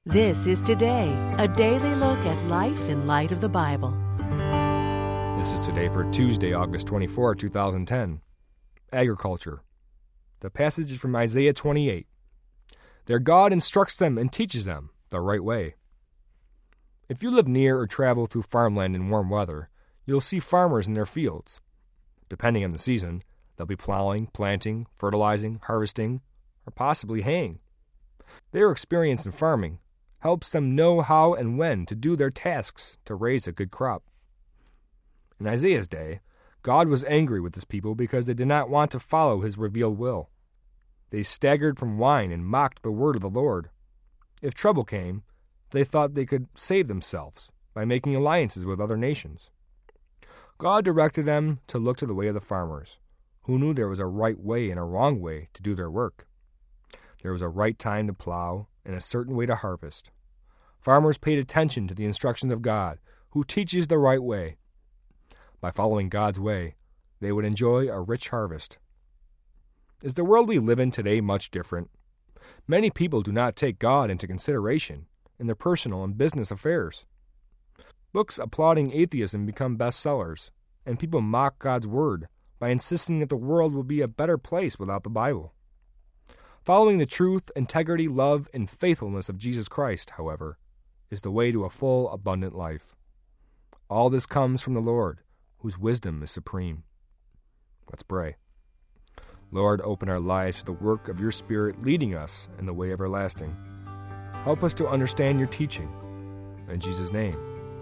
This is Today, a daily look at life in light of the Bible. This is Today for Tuesday, August 24, 2010. Agriculture. The passage is from Isaiah 28. Their God instructs them and teaches them the right way. If you live near or travel through farmland in warm weather, you'll see farmers in their fields. Depending on the season, they'll be plowing, planting, fertilizing, harvesting, or possibly haying. Their experience in farming helps them know how and when to do their tasks to raise a good crop. In Isaiah's day, God was angry with his people because they did not want to follow his revealed will. They staggered from wine and mocked the word of the Lord. If trouble came, they thought they could save themselves by making alliances with other nations. God directed them to look to the way of the farmers, who knew there was a right way and a wrong way to do their work. There was a right time to plow and a certain way to harvest. Farmers paid attention to the instructions of God, who teaches the right way. By following God's way, they would enjoy a rich harvest. Is the world we live in today much different? Many people do not take God into consideration in their personal and business affairs. Books applauding atheism become bestsellers, and people mock God's word by insisting that the world will be a better place without the Bible. Following the truth, integrity, love, and faithfulness of Jesus Christ, however, is the way to a full, abundant life. All this comes from the Lord, whose wisdom is supreme. Let's pray. Lord, open our lives to the work of your Spirit leading us in the way everlasting. Help us to understand your teaching. In Jesus' name,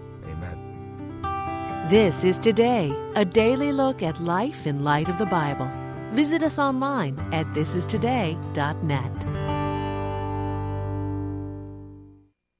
amen. This is Today, a daily look at life in light of the Bible. Visit us online at thisistoday.net.